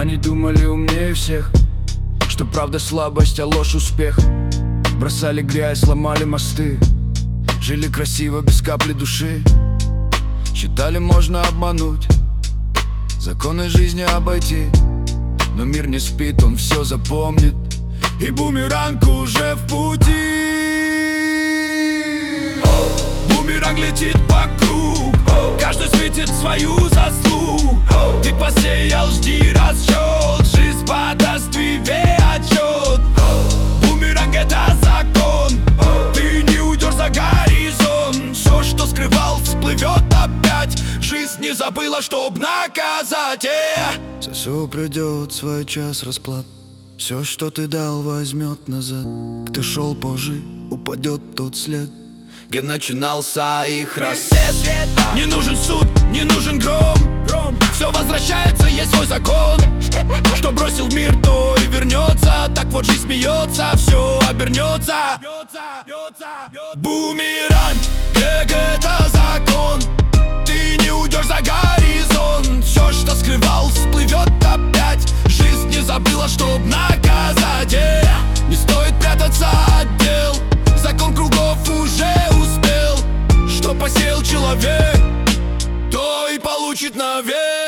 Они думали умнее всех, что правда слабость, а ложь успех. Бросали грязь, ломали мосты, жили красиво, без капли души. Считали, можно обмануть, законы жизни обойти. Но мир не спит, он все запомнит, и бумеранг уже в пути. Бумеранг летит по кругу, каждый светит свою заслугу. Ты посеял, жди расчет, жизнь подаст тебе отчет. Бумеранг — это закон, ты не уйдешь за горизонт. Все, что скрывал, всплывет опять. Жизнь не забыла, чтоб наказать. За все придет свой час расплат. Все, что ты дал, возьмет назад. Кто шел позже, упадет тот след, где начинался их рассвет. Не нужен суд, не нужен гром, все возвращается, есть свой закон. Что бросил в мир, то и вернется. Так вот жизнь смеется, все обернется. Бумеранг, это закон, ты не уйдешь за горизонт. Все, что скрывал, всплывет опять. Жизнь не забыла, чтоб наказать. Не стоит прятаться от дел, закон кругов уже успел. Что посеял человек, то и получит навек.